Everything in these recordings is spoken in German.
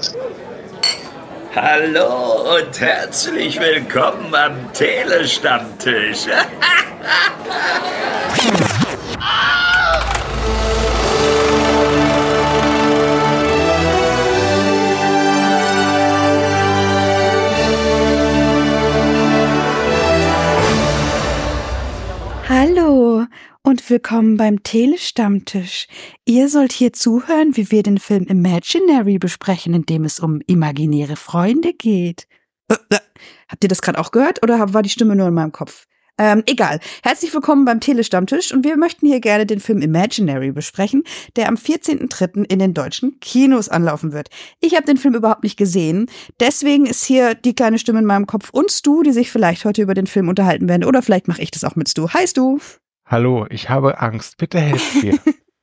Hallo und herzlich willkommen am Telestammtisch. Hallo und willkommen beim Telestammtisch. Ihr sollt hier zuhören, wie wir den Film Imaginary besprechen, in dem es um imaginäre Freunde geht. Habt ihr das gerade auch gehört oder war die Stimme nur in meinem Kopf? Egal. Herzlich willkommen beim Telestammtisch und wir möchten hier gerne den Film Imaginary besprechen, der am 14.03. in den deutschen Kinos anlaufen wird. Ich habe den Film überhaupt nicht gesehen, deswegen ist hier die kleine Stimme in meinem Kopf und Stu, die sich vielleicht heute über den Film unterhalten werden, oder vielleicht mache ich das auch mit Stu. Hi Stu! Hallo, ich habe Angst. Bitte helft mir.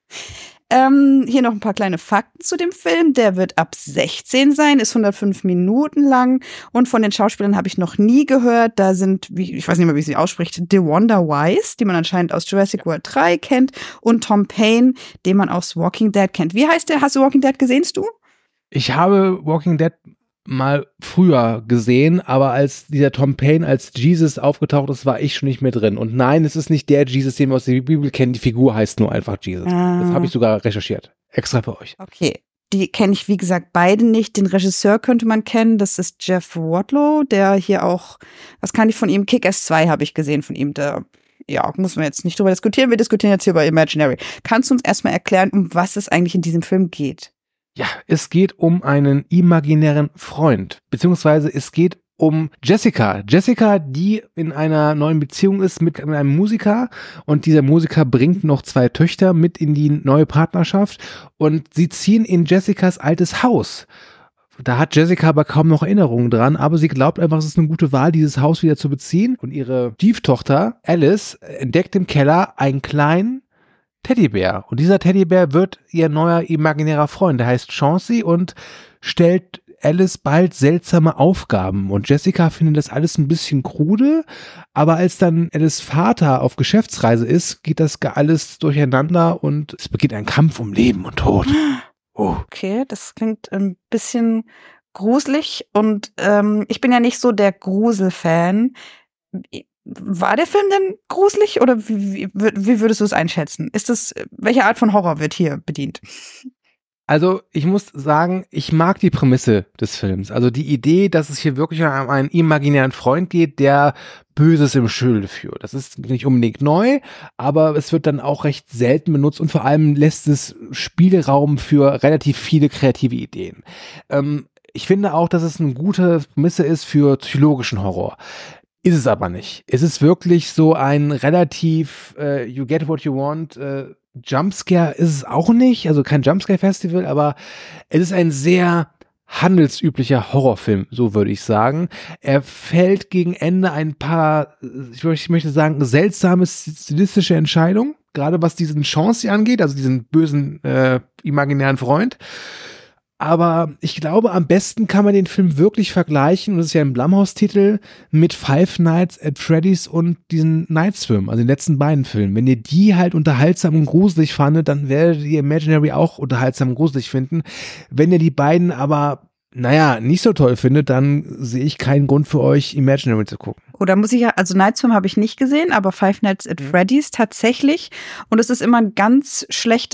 Hier noch ein paar kleine Fakten zu dem Film. Der wird ab 16 sein, ist 105 Minuten lang und von den Schauspielern habe ich noch nie gehört. Da sind, ich weiß nicht mehr, wie sie ausspricht, DeWanda Wise, die man anscheinend aus Jurassic World 3 kennt, und Tom Payne, den man aus Walking Dead kennt. Wie heißt der? Hast du Walking Dead gesehen, du? Ich habe Walking Dead mal früher gesehen, aber als dieser Tom Payne als Jesus aufgetaucht ist, war ich schon nicht mehr drin. Und nein, es ist nicht der Jesus, den wir aus der Bibel kennen. Die Figur heißt nur einfach Jesus. Das habe ich sogar recherchiert. Extra für euch. Okay. Die kenne ich, wie gesagt, beide nicht. Den Regisseur könnte man kennen. Das ist Jeff Wadlow, der hier auch, was kann ich von ihm? Kick-Ass 2 habe ich gesehen von ihm. Da, ja, muss man jetzt nicht drüber diskutieren. Wir diskutieren jetzt hier über Imaginary. Kannst du uns erstmal erklären, um was es eigentlich in diesem Film geht? Ja, es geht um einen imaginären Freund, beziehungsweise es geht um Jessica. Jessica, die in einer neuen Beziehung ist mit einem Musiker und dieser Musiker bringt noch 2 Töchter mit in die neue Partnerschaft und sie ziehen in Jessicas altes Haus. Da hat Jessica aber kaum noch Erinnerungen dran, aber sie glaubt einfach, es ist eine gute Wahl, dieses Haus wieder zu beziehen. Und ihre Stieftochter Alice entdeckt im Keller einen kleinen Teddybär. Und dieser Teddybär wird ihr neuer imaginärer Freund. Der heißt Chauncey und stellt Alice bald seltsame Aufgaben. Und Jessica findet das alles ein bisschen krude, aber als dann Alice Vater auf Geschäftsreise ist, geht das alles durcheinander und es beginnt ein Kampf um Leben und Tod. Oh. Okay, das klingt ein bisschen gruselig und ich bin ja nicht so der Gruselfan. War der Film denn gruselig oder wie würdest du es einschätzen? Welche Art von Horror wird hier bedient? Also ich muss sagen, ich mag die Prämisse des Films. Also die Idee, dass es hier wirklich um einen imaginären Freund geht, der Böses im Schilde führt. Das ist nicht unbedingt neu, aber es wird dann auch recht selten benutzt und vor allem lässt es Spielraum für relativ viele kreative Ideen. Ich finde auch, dass es eine gute Prämisse ist für psychologischen Horror. Ist es aber nicht. Es ist wirklich so ein relativ you get what you want Jumpscare ist es auch nicht, also kein Jumpscare-Festival, aber es ist ein sehr handelsüblicher Horrorfilm, so würde ich sagen. Er fällt gegen Ende ein paar, ich möchte sagen, seltsame stilistische Entscheidungen, gerade was diesen Chauncey angeht, also diesen bösen imaginären Freund. Aber ich glaube, am besten kann man den Film wirklich vergleichen, und das ist ja ein Blumhouse-Titel, mit Five Nights at Freddy's und diesen Night Swim, also den letzten beiden Filmen. Wenn ihr die halt unterhaltsam und gruselig fandet, dann werdet ihr Imaginary auch unterhaltsam und gruselig finden. Wenn ihr die beiden aber, nicht so toll findet, dann sehe ich keinen Grund für euch, Imaginary zu gucken. Oder muss ich ja, also Night Swim habe ich nicht gesehen, aber Five Nights at Freddy's tatsächlich. Und es ist immer eine ganz schlechte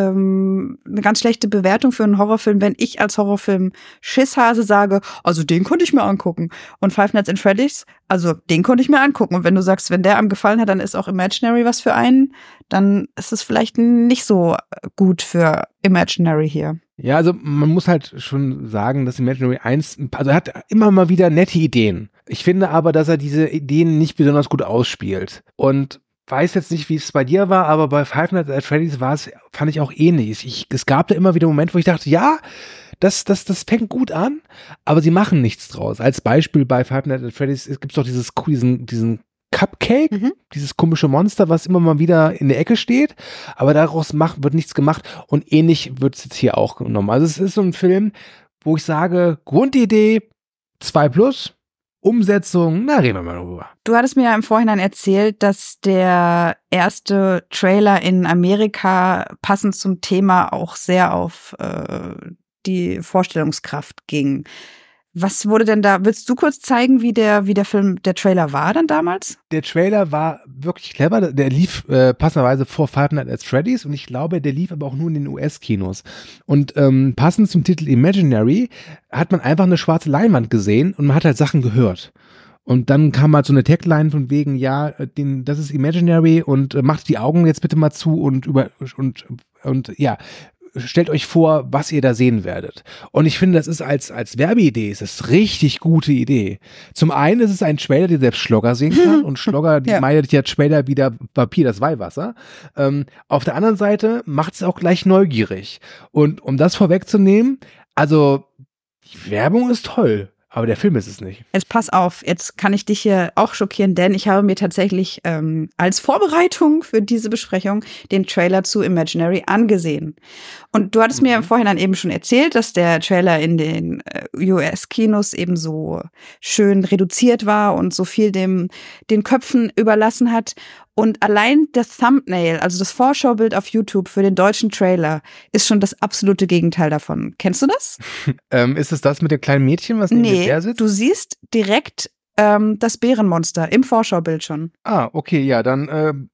Bewertung für einen Horrorfilm, wenn ich als Horrorfilm Schisshase sage, also den konnte ich mir angucken. Und Five Nights at Freddy's, also den konnte ich mir angucken. Und wenn du sagst, wenn der einem gefallen hat, dann ist auch Imaginary was für einen, dann ist es vielleicht nicht so gut für Imaginary hier. Ja, also man muss halt schon sagen, dass Imaginary 1, also er hat immer mal wieder nette Ideen. Ich finde aber, dass er diese Ideen nicht besonders gut ausspielt. Und weiß jetzt nicht, wie es bei dir war, aber bei Five Nights at Freddy's fand ich auch ähnlich. Es gab da immer wieder Momente, wo ich dachte, ja, das fängt gut an, aber sie machen nichts draus. Als Beispiel bei Five Nights at Freddy's gibt es doch diesen Cupcake, dieses komische Monster, was immer mal wieder in der Ecke steht, aber daraus wird nichts gemacht, und ähnlich wird es jetzt hier auch genommen. Also es ist so ein Film, wo ich sage, Grundidee 2+, Umsetzung, reden wir mal drüber. Du hattest mir ja im Vorhinein erzählt, dass der erste Trailer in Amerika passend zum Thema auch sehr auf die Vorstellungskraft ging. Was wurde denn da, willst du kurz zeigen, wie der Trailer war dann damals? Der Trailer war wirklich clever, der lief passenderweise vor Five Nights at Freddy's und ich glaube, der lief aber auch nur in den US-Kinos. Und passend zum Titel Imaginary hat man einfach eine schwarze Leinwand gesehen und man hat halt Sachen gehört. Und dann kam halt so eine Tagline von wegen, ja, das ist Imaginary und macht die Augen jetzt bitte mal zu und ja, stellt euch vor, was ihr da sehen werdet. Und ich finde, das ist als Werbeidee, ist das richtig gute Idee. Zum einen ist es ein Trailer, der selbst Schlogger sehen kann und Schlogger, die meidet ja Trailer wie der Papier, das Weihwasser. Auf der anderen Seite macht es auch gleich neugierig. Und um das vorwegzunehmen, also die Werbung ist toll. Aber der Film ist es nicht. Jetzt pass auf, jetzt kann ich dich hier auch schockieren, denn ich habe mir tatsächlich als Vorbereitung für diese Besprechung den Trailer zu Imaginary angesehen. Und du hattest mir im Vorhinein eben schon erzählt, dass der Trailer in den US-Kinos eben so schön reduziert war und so viel den Köpfen überlassen hat. Und allein das Thumbnail, also das Vorschaubild auf YouTube für den deutschen Trailer, ist schon das absolute Gegenteil davon. Kennst du das? Ist es das mit dem kleinen Mädchen, was neben dem Bär sitzt? Du siehst direkt das Bärenmonster im Vorschaubild schon. Ah, okay, ja, dann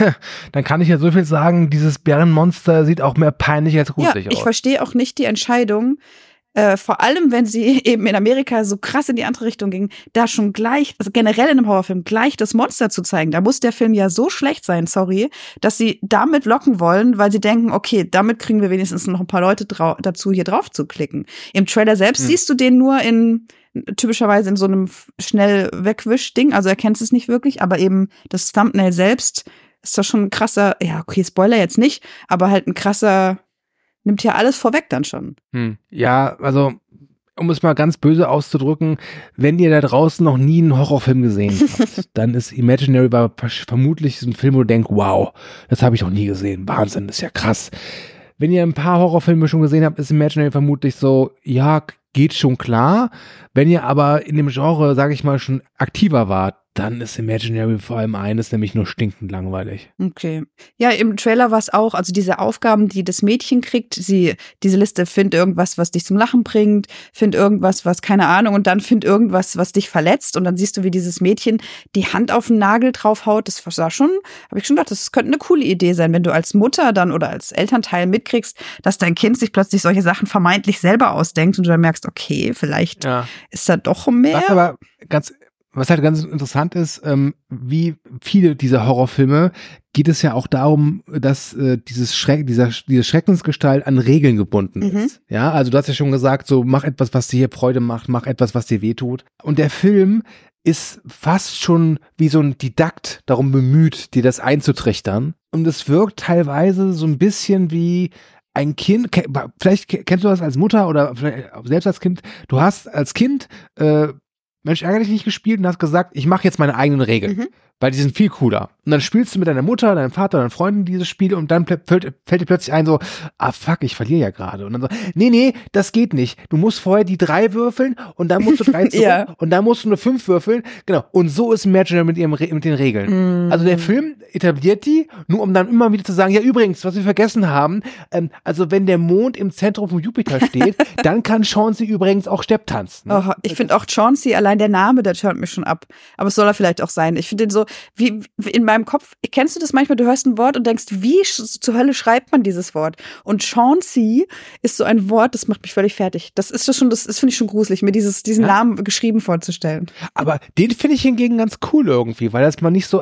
kann ich ja so viel sagen, dieses Bärenmonster sieht auch mehr peinlich als gruselig aus. Ich verstehe auch nicht die Entscheidung, vor allem, wenn sie eben in Amerika so krass in die andere Richtung ging, da schon gleich, also generell in einem Horrorfilm, gleich das Monster zu zeigen. Da muss der Film ja so schlecht sein, dass sie damit locken wollen, weil sie denken, okay, damit kriegen wir wenigstens noch ein paar Leute dazu, hier drauf zu klicken. Im Trailer selbst siehst du den nur typischerweise in so einem schnell Wegwisch-Ding, also erkennst es nicht wirklich, aber eben das Thumbnail selbst ist doch schon ein krasser, ja, okay, Spoiler jetzt nicht, aber halt ein krasser, nimmt ja alles vorweg dann schon. Ja, also, um es mal ganz böse auszudrücken, wenn ihr da draußen noch nie einen Horrorfilm gesehen habt, dann ist Imaginary vermutlich so ein Film, wo du denkst, wow, das habe ich noch nie gesehen. Wahnsinn, das ist ja krass. Wenn ihr ein paar Horrorfilme schon gesehen habt, ist Imaginary vermutlich so, ja, geht schon klar. Wenn ihr aber in dem Genre, sage ich mal, schon aktiver wart, dann ist Imaginary vor allem eines, nämlich nur stinkend langweilig. Okay. Ja, im Trailer war es auch, also diese Aufgaben, die das Mädchen kriegt, diese Liste, find irgendwas, was dich zum Lachen bringt, find irgendwas, was, keine Ahnung, und dann find irgendwas, was dich verletzt, und dann siehst du, wie dieses Mädchen die Hand auf den Nagel draufhaut. Das war schon, habe ich schon gedacht, das könnte eine coole Idee sein, wenn du als Mutter dann oder als Elternteil mitkriegst, dass dein Kind sich plötzlich solche Sachen vermeintlich selber ausdenkt und du dann merkst, okay, vielleicht ist da doch mehr. Was halt ganz interessant ist, wie viele dieser Horrorfilme geht es ja auch darum, dass diese Schreckensgestalt an Regeln gebunden ist. Ja, also du hast ja schon gesagt, so mach etwas, was dir Freude macht, mach etwas, was dir wehtut. Und der Film ist fast schon wie so ein Didakt darum bemüht, dir das einzutrichtern. Und es wirkt teilweise so ein bisschen wie ein Kind, vielleicht kennst du das als Mutter oder vielleicht selbst als Kind, du hast als Kind Mensch, ärgerlich nicht gespielt und hast gesagt, ich mache jetzt meine eigenen Regeln, weil die sind viel cooler. Und dann spielst du mit deiner Mutter, deinem Vater, deinen Freunden dieses Spiel und dann fällt dir plötzlich ein so, fuck, ich verliere ja gerade. Und dann so, nee, das geht nicht. Du musst vorher die 3 würfeln und dann musst du 3 zurück und dann musst du nur 5 würfeln. Genau. Und so ist Imaginary mit den Regeln. Also der Film etabliert die, nur um dann immer wieder zu sagen, ja übrigens, was wir vergessen haben, also wenn der Mond im Zentrum von Jupiter steht, dann kann Chauncey übrigens auch Stepp tanzen. Ne? Oh, ich finde auch Chauncey, allein der Name, der turnt mich schon ab. Aber es soll er vielleicht auch sein. Ich finde den so, wie in meinem Kopf, kennst du das manchmal, du hörst ein Wort und denkst, wie zur Hölle schreibt man dieses Wort? Und Chauncey ist so ein Wort, das macht mich völlig fertig. Das finde ich schon gruselig, mir diesen Namen geschrieben vorzustellen. Aber den finde ich hingegen ganz cool irgendwie, weil das mal nicht so,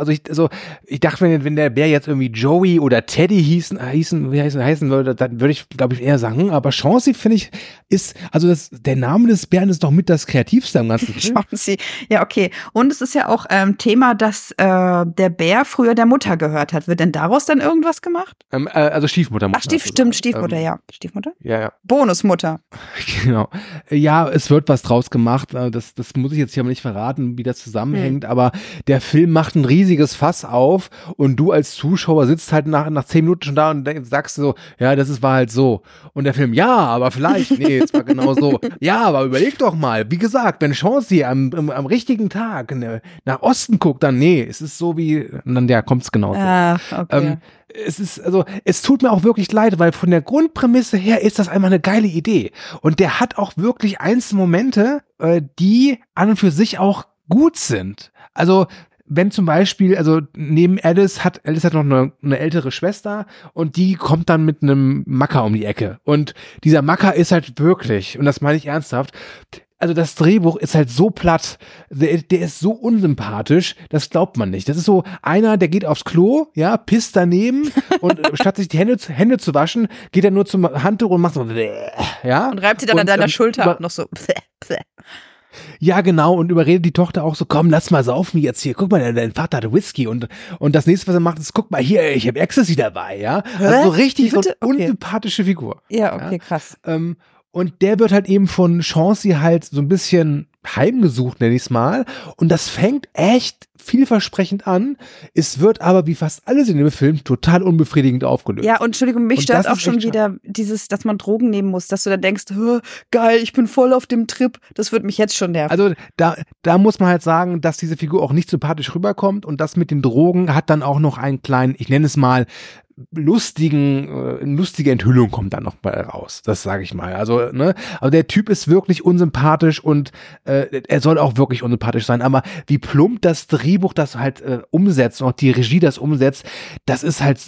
ich dachte, wenn der Bär jetzt irgendwie Joey oder Teddy heißen würde, dann würde ich, glaube ich, eher sagen, aber Chauncey finde ich der Name des Bären ist doch mit das Kreativste am ganzen Film. Chauncey, ja, okay. Und es ist ja auch Thema, dass der Bär früher der Mutter gehört hat. Wird denn daraus dann irgendwas gemacht? Also Stiefmutter. Ach, Stiefmutter, ja. Stiefmutter? Ja. Bonusmutter. Genau. Ja, es wird was draus gemacht. Das muss ich jetzt hier aber nicht verraten, wie das zusammenhängt. Aber der Film macht ein riesiges Fass auf und du als Zuschauer sitzt halt nach 10 Minuten schon da und sagst so, ja, war halt so. Und der Film, ja, aber vielleicht, nee, es war genau so. Ja, aber überleg doch mal, wie gesagt, wenn Chauncey am richtigen Tag nach Osten guckt, dann nee, es ist so wie, dann ja, kommt's genau so. Okay. es tut mir auch wirklich leid, weil von der Grundprämisse her ist das einmal eine geile Idee. Und der hat auch wirklich einzelne Momente, die an und für sich auch gut sind. Also, wenn zum Beispiel, also neben Alice hat noch eine ältere Schwester und die kommt dann mit einem Macker um die Ecke. Und dieser Macker ist halt wirklich, und das meine ich ernsthaft, also das Drehbuch ist halt so platt, der ist so unsympathisch, das glaubt man nicht. Das ist so einer, der geht aufs Klo, ja, pisst daneben und statt sich die Hände zu waschen, geht er nur zum Handtuch und macht so, ja. Und reibt sie dann an deiner Schulter ab, noch so. Ja, genau, und überredet die Tochter auch so, komm, lass mal saufen jetzt hier, guck mal, dein Vater hat Whisky und das nächste, was er macht, ist, guck mal hier, ich habe Ecstasy dabei, ja. Also so richtig so eine unsympathische Figur. Ja, okay, krass. Und der wird halt eben von Chauncey halt so ein bisschen heimgesucht, nenne ich es mal. Und das fängt echt vielversprechend an. Es wird aber, wie fast alles in dem Film, total unbefriedigend aufgelöst. Ja, und Entschuldigung, mich stört auch schon wieder dieses, dass man Drogen nehmen muss, dass du dann denkst, geil, ich bin voll auf dem Trip. Das wird mich jetzt schon nerven. Also da muss man halt sagen, dass diese Figur auch nicht sympathisch rüberkommt. Und das mit den Drogen hat dann auch noch einen kleinen, ich nenne es mal, lustige Enthüllung kommt dann noch bei raus, das sage ich mal. Also, ne, aber der Typ ist wirklich unsympathisch und er soll auch wirklich unsympathisch sein, aber wie plump das Drehbuch das halt umsetzt und auch die Regie das umsetzt, das ist halt,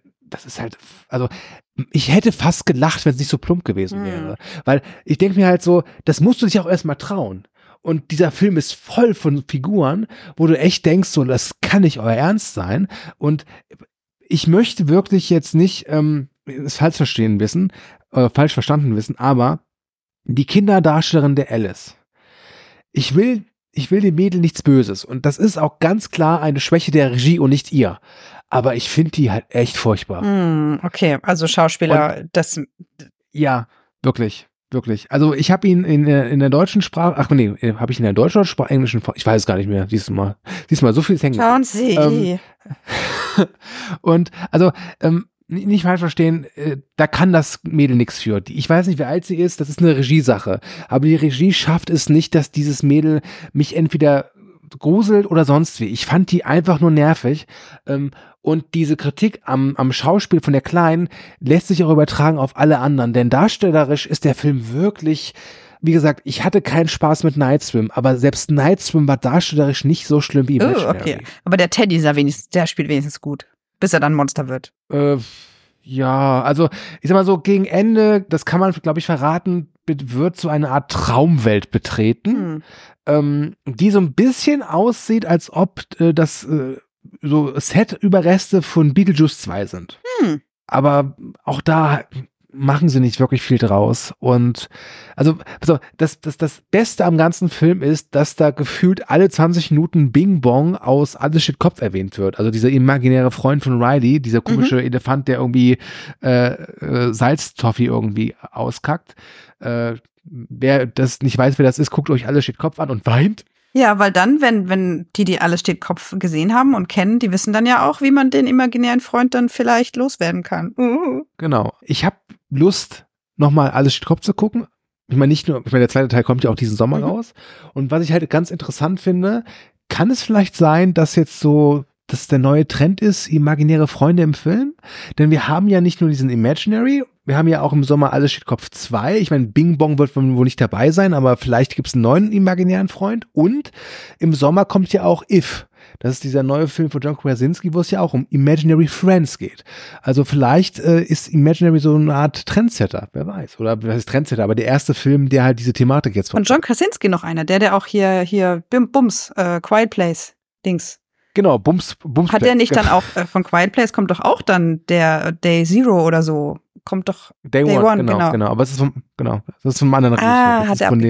also ich hätte fast gelacht, wenn es nicht so plump gewesen wäre, weil ich denke mir halt so, das musst du dich auch erstmal trauen. Und dieser Film ist voll von Figuren, wo du echt denkst, so, das kann nicht euer Ernst sein. Und ich möchte wirklich jetzt nicht es falsch verstanden wissen, aber die Kinderdarstellerin der Alice. Ich will dem Mädel nichts Böses und das ist auch ganz klar eine Schwäche der Regie und nicht ihr. Aber ich finde die halt echt furchtbar. Okay, also Schauspieler, das... Ja, wirklich. Wirklich. Also ich habe ihn in der deutschen Sprache, habe ich in der deutschen oder englischen Sprache, ich weiß es gar nicht mehr, diesmal so viel hängen. Schauen Sie. Und also nicht falsch verstehen, da kann das Mädel nichts für. Ich weiß nicht, wie alt sie ist, das ist eine Regiesache. Aber die Regie schafft es nicht, dass dieses Mädel mich entweder gruselt oder sonst wie. Ich fand die einfach nur nervig. Und diese Kritik am Schauspiel von der Kleinen lässt sich auch übertragen auf alle anderen. Denn darstellerisch ist der Film wirklich, wie gesagt, ich hatte keinen Spaß mit Night Swim, aber selbst Night Swim war darstellerisch nicht so schlimm wie Imaginary. Okay. Aber der Teddy der spielt wenigstens gut, bis er dann Monster wird. Ja, also ich sag mal so, gegen Ende, das kann man, glaube ich, verraten, wird so eine Art Traumwelt betreten, die so ein bisschen aussieht, als ob das so Set-Überreste von Beetlejuice 2 sind. Aber auch da machen sie nicht wirklich viel draus. Und also das Beste am ganzen Film ist, dass da gefühlt alle 20 Minuten Bing Bong aus Alles steht Kopf erwähnt wird. Also dieser imaginäre Freund von Riley, dieser komische Elefant, der irgendwie Salztoffee irgendwie auskackt. Wer das nicht weiß, wer das ist, guckt euch Alles steht Kopf an und weint. Ja, weil dann, wenn die Alles steht Kopf gesehen haben und kennen, die wissen dann ja auch, wie man den imaginären Freund dann vielleicht loswerden kann. Genau. Ich habe Lust, nochmal Alles steht Kopf zu gucken. Ich meine, der zweite Teil kommt ja auch diesen Sommer raus. Und was ich halt ganz interessant finde, kann es vielleicht sein, dass jetzt so, dass der neue Trend ist, imaginäre Freunde im Film? Denn wir haben ja nicht nur diesen Imaginary, wir haben ja auch im Sommer Alles steht Kopf 2. Ich meine, Bing Bong wird wohl nicht dabei sein, aber vielleicht gibt es einen neuen imaginären Freund. Und im Sommer kommt ja auch If. Das ist dieser neue Film von John Krasinski, wo es ja auch um Imaginary Friends geht. Also vielleicht ist Imaginary so eine Art Trendsetter, wer weiß. Oder was ist Trendsetter, aber der erste Film, der halt diese Thematik jetzt von John Krasinski noch einer, der auch hier Bums, Quiet Place Dings. Genau, Bums. Hat der nicht dann auch, von Quiet Place kommt doch auch dann der Day Zero oder so. Kommt doch Day One, genau. Aber es ist vom anderen Regisseur. Das ist von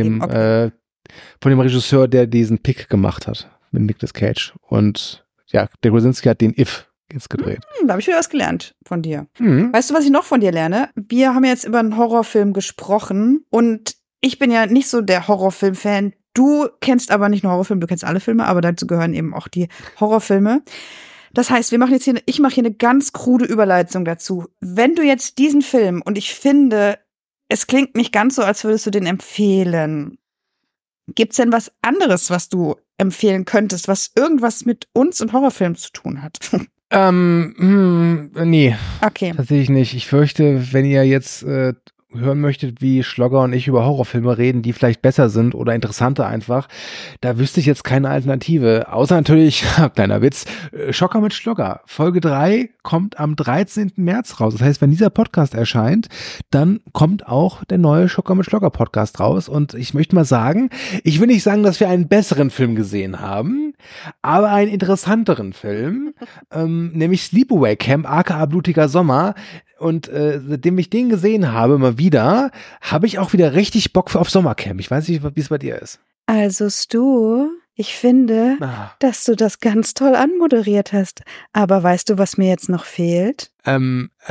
dem Regisseur, der diesen Pick gemacht hat mit Nicolas Cage. Und ja, der Krasinski hat den If jetzt gedreht. Da habe ich wieder was gelernt von dir. Weißt du, was ich noch von dir lerne? Wir haben jetzt über einen Horrorfilm gesprochen und ich bin ja nicht so der Horrorfilm-Fan. Du kennst aber nicht nur Horrorfilme, du kennst alle Filme, aber dazu gehören eben auch die Horrorfilme. Das heißt, ich mache hier eine ganz krude Überleitung dazu. Wenn du jetzt diesen Film, und ich finde, es klingt nicht ganz so, als würdest du den empfehlen. Gibt's denn was anderes, was du empfehlen könntest, was irgendwas mit uns und Horrorfilmen zu tun hat? Nee. Okay. Tatsächlich nicht. Ich fürchte, wenn ihr jetzt hören möchtet, wie Schlogger und ich über Horrorfilme reden, die vielleicht besser sind oder interessanter einfach, da wüsste ich jetzt keine Alternative. Außer natürlich, kleiner Witz, Schocker mit Schlogger. Folge 3 kommt am 13. März raus. Das heißt, wenn dieser Podcast erscheint, dann kommt auch der neue Schocker mit Schlogger Podcast raus. Und ich möchte mal sagen, ich will nicht sagen, dass wir einen besseren Film gesehen haben, aber einen interessanteren Film, nämlich Sleepaway Camp, aka Blutiger Sommer. Und seitdem ich den gesehen habe, mal wieder, habe ich auch wieder richtig Bock auf Sommercamp. Ich weiß nicht, wie es bei dir ist. Also Stu, ich finde, dass du das ganz toll anmoderiert hast. Aber weißt du, was mir jetzt noch fehlt? Lass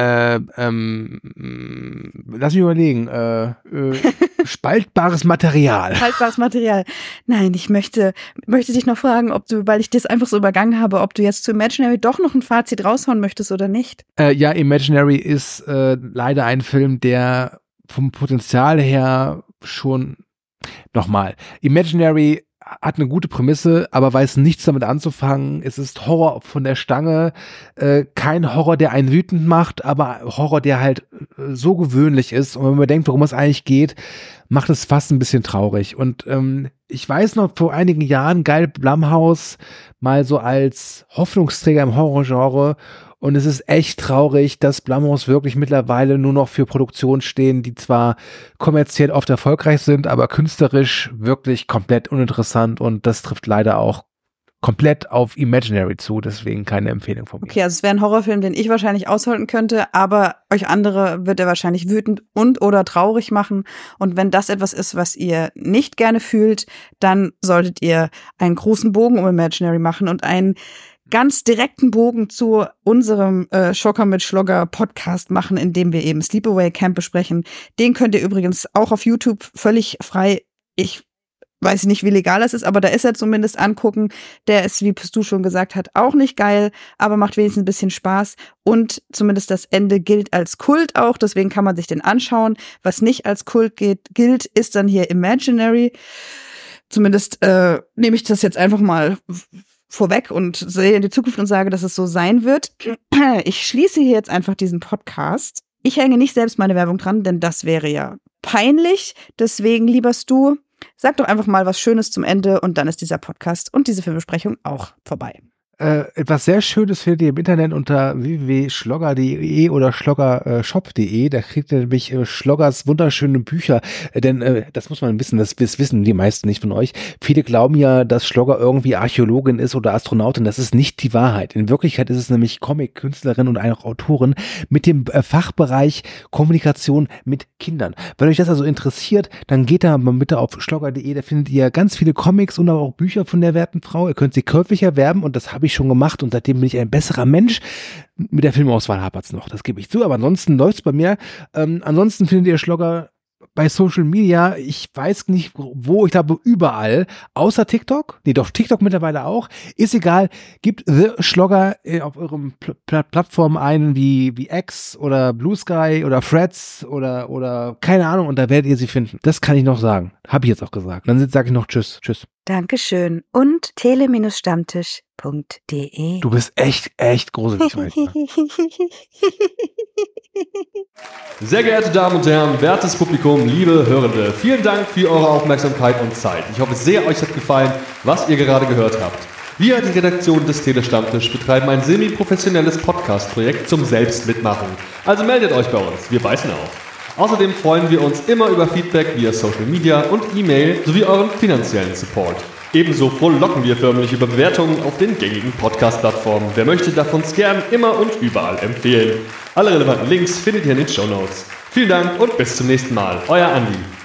mich überlegen. Spaltbares Material. Spaltbares Material. Nein, ich möchte dich noch fragen, ob du, weil ich das einfach so übergangen habe, ob du jetzt zu Imaginary doch noch ein Fazit raushauen möchtest oder nicht. Ja, Imaginary ist leider ein Film, der vom Potenzial her schon, nochmal, Imaginary hat eine gute Prämisse, aber weiß nichts damit anzufangen. Es ist Horror von der Stange, kein Horror, der einen wütend macht, aber Horror, der halt so gewöhnlich ist. Und wenn man denkt, worum es eigentlich geht, macht es fast ein bisschen traurig. Und ich weiß noch, vor einigen Jahren geil Blumhouse mal so als Hoffnungsträger im Horrorgenre. Und es ist echt traurig, dass Blumhouse wirklich mittlerweile nur noch für Produktionen stehen, die zwar kommerziell oft erfolgreich sind, aber künstlerisch wirklich komplett uninteressant. Und das trifft leider auch komplett auf Imaginary zu. Deswegen keine Empfehlung von mir. Okay, also es wäre ein Horrorfilm, den ich wahrscheinlich aushalten könnte, aber euch andere wird er wahrscheinlich wütend und oder traurig machen. Und wenn das etwas ist, was ihr nicht gerne fühlt, dann solltet ihr einen großen Bogen um Imaginary machen und einen ganz direkten Bogen zu unserem Schocker mit Schlogger Podcast machen, in dem wir eben Sleepaway Camp besprechen. Den könnt ihr übrigens auch auf YouTube völlig frei, ich weiß nicht, wie legal das ist, aber da ist er zumindest angucken. Der ist, wie du schon gesagt hast, auch nicht geil, aber macht wenigstens ein bisschen Spaß. Und zumindest das Ende gilt als Kult auch, deswegen kann man sich den anschauen. Was nicht als Kult gilt, ist dann hier Imaginary. Zumindest nehme ich das jetzt einfach mal vorweg und sehe in die Zukunft und sage, dass es so sein wird. Ich schließe hier jetzt einfach diesen Podcast. Ich hänge nicht selbst meine Werbung dran, denn das wäre ja peinlich. Deswegen, lieber Stu, sag doch einfach mal was Schönes zum Ende und dann ist dieser Podcast und diese Filmbesprechung auch vorbei. Etwas sehr Schönes findet ihr im Internet unter www.schlogger.de oder schloggershop.de. Da kriegt ihr nämlich Schloggers wunderschöne Bücher. Denn das muss man wissen, das wissen die meisten nicht von euch. Viele glauben ja, dass Schlogger irgendwie Archäologin ist oder Astronautin. Das ist nicht die Wahrheit. In Wirklichkeit ist es nämlich Comic-Künstlerin und auch Autorin mit dem Fachbereich Kommunikation mit Kindern. Wenn euch das also interessiert, dann geht da mal bitte auf schlogger.de. Da findet ihr ganz viele Comics und auch Bücher von der werten Frau. Ihr könnt sie käuflich erwerben und das habe ich schon gemacht und seitdem bin ich ein besserer Mensch. Mit der Filmauswahl hapert's noch, das gebe ich zu, aber ansonsten läuft's bei mir. Ansonsten findet ihr Schlogger bei Social Media, ich weiß nicht wo, ich glaube überall, außer TikTok, nee doch, TikTok mittlerweile auch, ist egal, gebt The Schlogger auf euren Plattformen ein, wie X oder Blue Sky oder Threads oder keine Ahnung und da werdet ihr sie finden. Das kann ich noch sagen, habe ich jetzt auch gesagt. Dann sage ich noch Tschüss. Dankeschön und tele-stammtisch.de. Du bist echt gruselig. Sehr geehrte Damen und Herren, wertes Publikum, liebe Hörende, vielen Dank für eure Aufmerksamkeit und Zeit. Ich hoffe sehr, euch hat gefallen, was ihr gerade gehört habt. Wir, die Redaktion des Telestammtisch, betreiben ein semi-professionelles Podcast-Projekt zum Selbstmitmachen. Also meldet euch bei uns, wir beißen auf. Außerdem freuen wir uns immer über Feedback via Social Media und E-Mail sowie euren finanziellen Support. Ebenso frohlocken wir förmlich über Bewertungen auf den gängigen Podcast-Plattformen. Wer möchte, darf uns gern immer und überall empfehlen. Alle relevanten Links findet ihr in den Shownotes. Vielen Dank und bis zum nächsten Mal. Euer Andi.